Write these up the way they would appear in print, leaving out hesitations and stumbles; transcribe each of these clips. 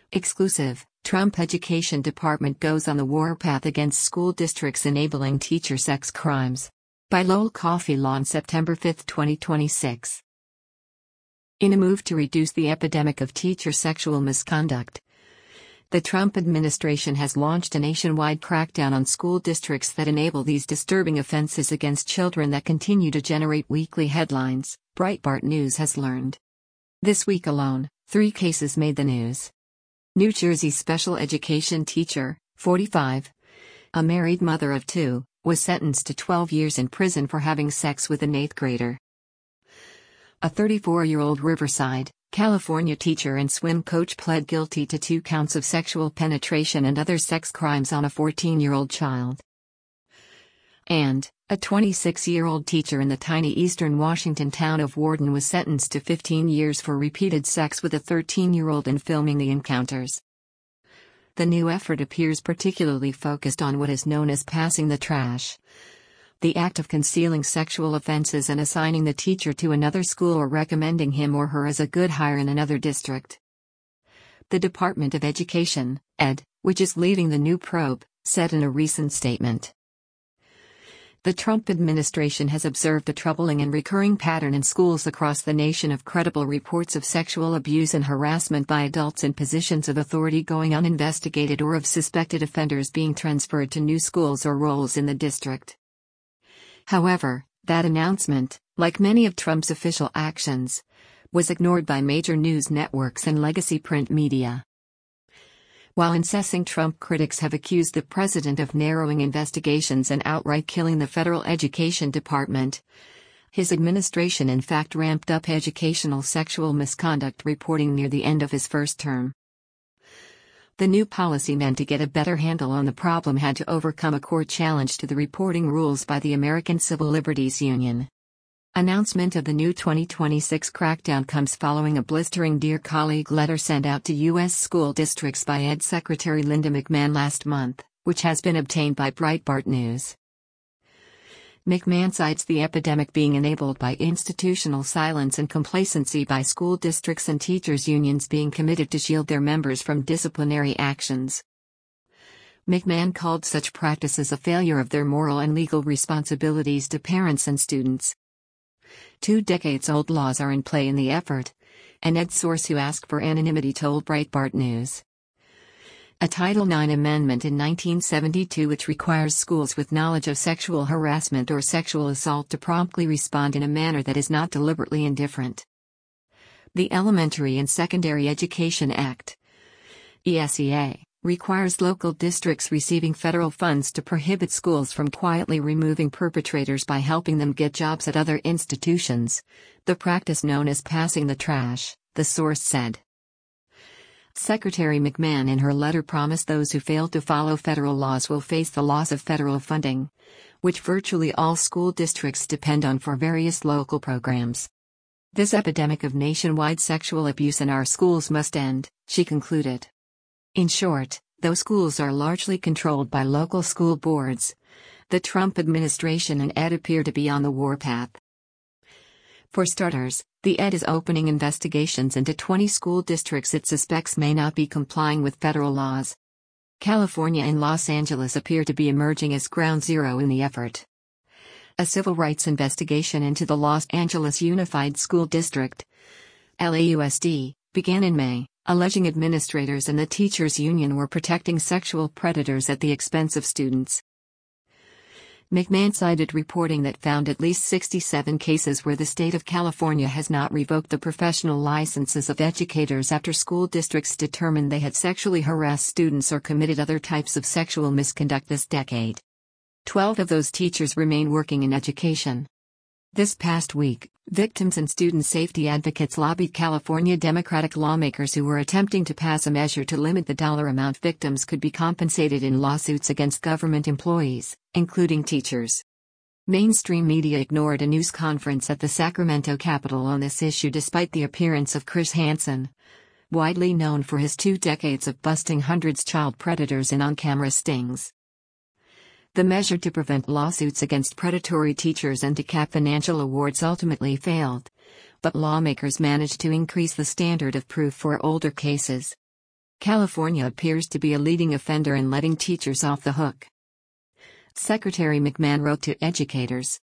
Exclusive, Trump Education Department goes on the warpath against school districts enabling teacher sex crimes. By Lowell Coffey Law on September 5, 2026. In a move to reduce the epidemic of teacher sexual misconduct, the Trump administration has launched a nationwide crackdown on school districts that enable these disturbing offenses against children that continue to generate weekly headlines, Breitbart News has learned. This week alone, 3 cases made the news. New Jersey special education teacher, 45, a married mother of 2, was sentenced to 12 years in prison for having sex with an 8th grader. A 34-year-old Riverside, California teacher and swim coach pled guilty to 2 counts of sexual penetration and other sex crimes on a 14-year-old child. And a 26-year-old teacher in the tiny eastern Washington town of Warden was sentenced to 15 years for repeated sex with a 13-year-old and filming the encounters. The new effort appears particularly focused on what is known as passing the trash, the act of concealing sexual offenses and assigning the teacher to another school or recommending him or her as a good hire in another district. The Department of Education, Ed., which is leading the new probe, said in a recent statement. The Trump administration has observed a troubling and recurring pattern in schools across the nation of credible reports of sexual abuse and harassment by adults in positions of authority going uninvestigated or of suspected offenders being transferred to new schools or roles in the district. However, that announcement, like many of Trump's official actions, was ignored by major news networks and legacy print media. While incensing Trump critics have accused the president of narrowing investigations and outright killing the federal education department, his administration in fact ramped up educational sexual misconduct reporting near the end of his first term. The new policy meant to get a better handle on the problem had to overcome a court challenge to the reporting rules by the American Civil Liberties Union. Announcement of the new 2026 crackdown comes following a blistering Dear Colleague letter sent out to U.S. school districts by Ed Secretary Linda McMahon last month, which has been obtained by Breitbart News. McMahon cites the epidemic being enabled by institutional silence and complacency by school districts and teachers' unions being committed to shield their members from disciplinary actions. McMahon called such practices a failure of their moral and legal responsibilities to parents and students. 2 decades-old laws are in play in the effort, an Ed source who asked for anonymity told Breitbart News. A Title IX amendment in 1972 which requires schools with knowledge of sexual harassment or sexual assault to promptly respond in a manner that is not deliberately indifferent. The Elementary and Secondary Education Act, ESEA, requires local districts receiving federal funds to prohibit schools from quietly removing perpetrators by helping them get jobs at other institutions, the practice known as passing the trash, the source said. Secretary McMahon in her letter promised those who fail to follow federal laws will face the loss of federal funding, which virtually all school districts depend on for various local programs. This epidemic of nationwide sexual abuse in our schools must end, she concluded. In short, though schools are largely controlled by local school boards, the Trump administration and Ed appear to be on the warpath. For starters, the Ed is opening investigations into 20 school districts it suspects may not be complying with federal laws. California and Los Angeles appear to be emerging as ground zero in the effort. A civil rights investigation into the Los Angeles Unified School District, LAUSD, began in May, alleging administrators and the teachers' union were protecting sexual predators at the expense of students. McMahon cited reporting that found at least 67 cases where the state of California has not revoked the professional licenses of educators after school districts determined they had sexually harassed students or committed other types of sexual misconduct this decade. 12 of those teachers remain working in education. This past week, victims and student safety advocates lobbied California Democratic lawmakers who were attempting to pass a measure to limit the dollar amount victims could be compensated in lawsuits against government employees, including teachers. Mainstream media ignored a news conference at the Sacramento Capitol on this issue despite the appearance of Chris Hansen, widely known for his 2 decades of busting hundreds child predators in on-camera stings. The measure to prevent lawsuits against predatory teachers and to cap financial awards ultimately failed, but lawmakers managed to increase the standard of proof for older cases. California appears to be a leading offender in letting teachers off the hook. Secretary McMahon wrote to educators.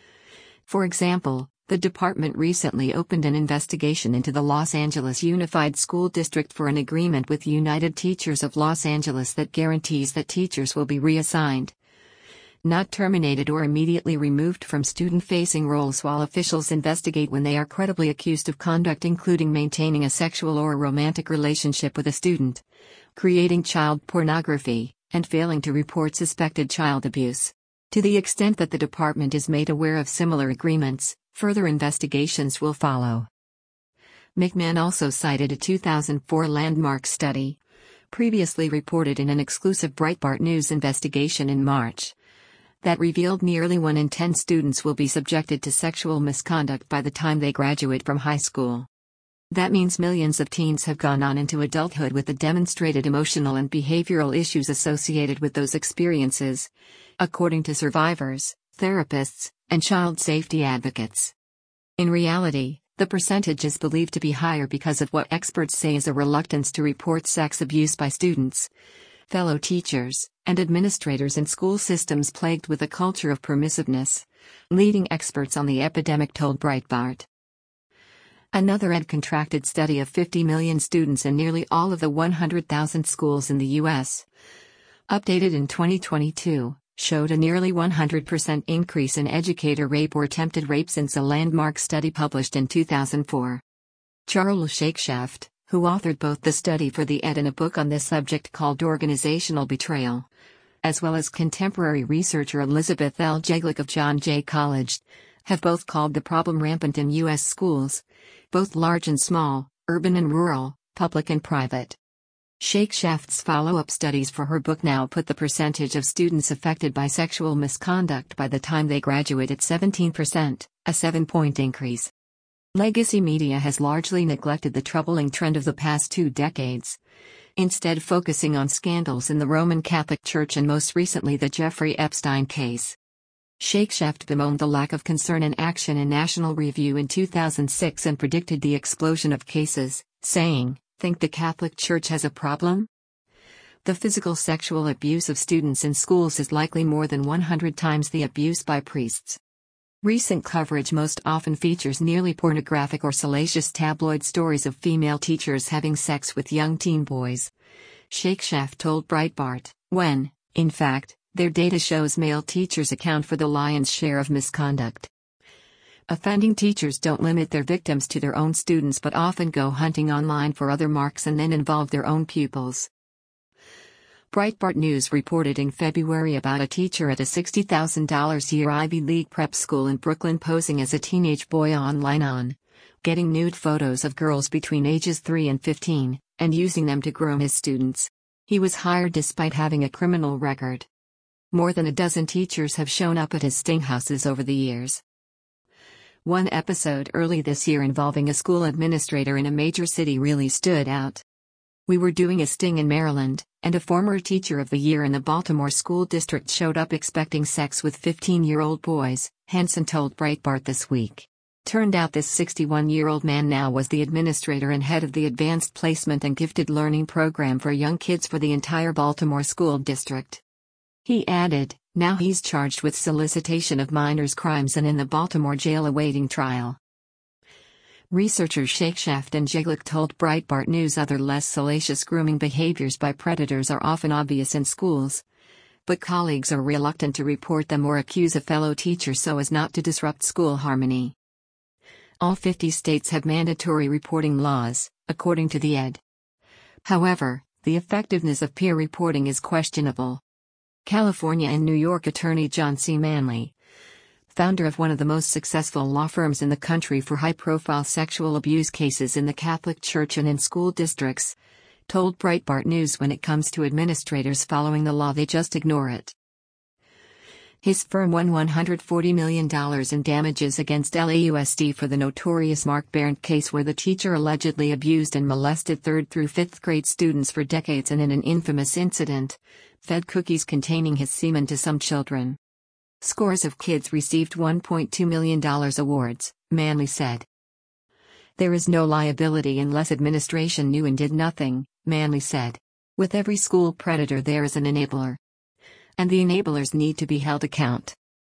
For example, the department recently opened an investigation into the Los Angeles Unified School District for an agreement with United Teachers of Los Angeles that guarantees that teachers will be reassigned, not terminated or immediately removed from student-facing roles while officials investigate when they are credibly accused of conduct including maintaining a sexual or romantic relationship with a student, creating child pornography, and failing to report suspected child abuse. To the extent that the department is made aware of similar agreements, further investigations will follow. McMahon also cited a 2004 landmark study, previously reported in an exclusive Breitbart News investigation in March, that revealed nearly 1 in 10 students will be subjected to sexual misconduct by the time they graduate from high school. That means millions of teens have gone on into adulthood with the demonstrated emotional and behavioral issues associated with those experiences, according to survivors, therapists, and child safety advocates. In reality, the percentage is believed to be higher because of what experts say is a reluctance to report sex abuse by students, fellow teachers, and administrators in school systems plagued with a culture of permissiveness, leading experts on the epidemic told Breitbart. Another contracted study of 50 million students in nearly all of the 100,000 schools in the U.S., updated in 2022, showed a nearly 100% increase in educator rape or attempted rape since a landmark study published in 2004. Charles Shakeshaft, who authored both the study for the Ed and a book on this subject called Organizational Betrayal, as well as contemporary researcher Elizabeth L. Jeglick of John Jay College, have both called the problem rampant in U.S. schools, both large and small, urban and rural, public and private. Shakeshaft's follow-up studies for her book now put the percentage of students affected by sexual misconduct by the time they graduate at 17%, a 7-point increase. Legacy media has largely neglected the troubling trend of the past 2 decades, instead focusing on scandals in the Roman Catholic Church and most recently the Jeffrey Epstein case. Shakeshaft bemoaned the lack of concern and action in National Review in 2006 and predicted the explosion of cases, saying, "Think the Catholic Church has a problem? The physical sexual abuse of students in schools is likely more than 100 times the abuse by priests." Recent coverage most often features nearly pornographic or salacious tabloid stories of female teachers having sex with young teen boys, Shakeshaft told Breitbart, when, in fact, their data shows male teachers account for the lion's share of misconduct. Offending teachers don't limit their victims to their own students but often go hunting online for other marks and then involve their own pupils. Breitbart News reported in February about a teacher at a $60,000-a-year Ivy League prep school in Brooklyn posing as a teenage boy online, getting nude photos of girls between ages 3 and 15, and using them to groom his students. He was hired despite having a criminal record. More than a dozen teachers have shown up at his sting houses over the years. One episode early this year involving a school administrator in a major city really stood out. "We were doing a sting in Maryland, and a former teacher of the year in the Baltimore school district showed up expecting sex with 15-year-old boys," Henson told Breitbart this week. Turned out this 61-year-old man now was the administrator and head of the Advanced Placement and Gifted Learning program for young kids for the entire Baltimore school district. He added, now he's charged with solicitation of minors' crimes and in the Baltimore jail awaiting trial. Researchers Shakeshaft and Jeglick told Breitbart News other less salacious grooming behaviors by predators are often obvious in schools, but colleagues are reluctant to report them or accuse a fellow teacher so as not to disrupt school harmony. All 50 states have mandatory reporting laws, according to the Ed. However, the effectiveness of peer reporting is questionable. California and New York attorney John C. Manley, founder of one of the most successful law firms in the country for high-profile sexual abuse cases in the Catholic Church and in school districts, told Breitbart News when it comes to administrators following the law they just ignore it. His firm won $140 million in damages against LAUSD for the notorious Mark Barrett case where the teacher allegedly abused and molested 3rd through 5th grade students for decades and in an infamous incident, fed cookies containing his semen to some children. Scores of kids received $1.2 million awards, Manley said. There is no liability unless administration knew and did nothing, Manley said. With every school predator there is an enabler. And the enablers need to be held account.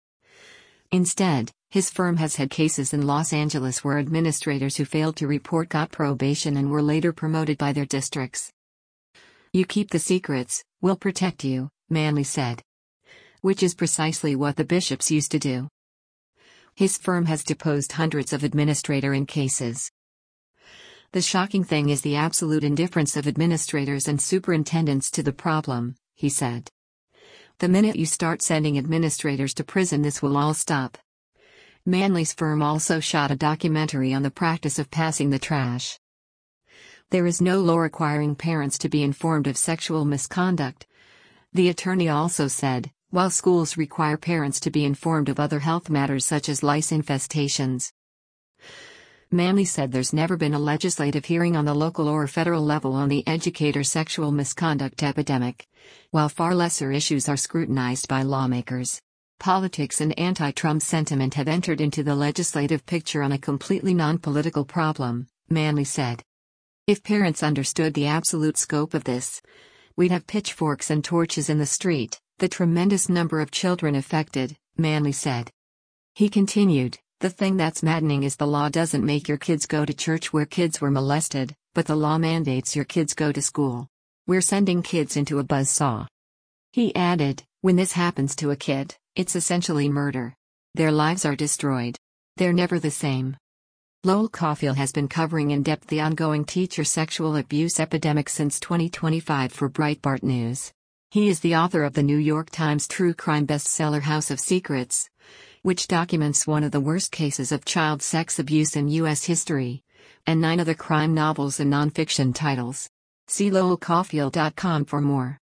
Instead, his firm has had cases in Los Angeles where administrators who failed to report got probation and were later promoted by their districts. You keep the secrets, we'll protect you, Manley said. Which is precisely what the bishops used to do. His firm has deposed hundreds of administrators in cases. The shocking thing is the absolute indifference of administrators and superintendents to the problem, he said. The minute you start sending administrators to prison, this will all stop. Manley's firm also shot a documentary on the practice of passing the trash. There is no law requiring parents to be informed of sexual misconduct, the attorney also said, while schools require parents to be informed of other health matters such as lice infestations. Manley said there's never been a legislative hearing on the local or federal level on the educator sexual misconduct epidemic, while far lesser issues are scrutinized by lawmakers. Politics and anti-Trump sentiment have entered into the legislative picture on a completely non-political problem, Manley said. If parents understood the absolute scope of this, we'd have pitchforks and torches in the street, the tremendous number of children affected, Manley said. He continued, the thing that's maddening is the law doesn't make your kids go to church where kids were molested, but the law mandates your kids go to school. We're sending kids into a buzzsaw. He added, when this happens to a kid, it's essentially murder. Their lives are destroyed. They're never the same. Lowell Cauffiel has been covering in depth the ongoing teacher sexual abuse epidemic since 2025 for Breitbart News. He is the author of the New York Times true crime bestseller House of Secrets, which documents one of the worst cases of child sex abuse in U.S. history, and 9 other crime novels and nonfiction titles. See lowellcauffiel.com for more.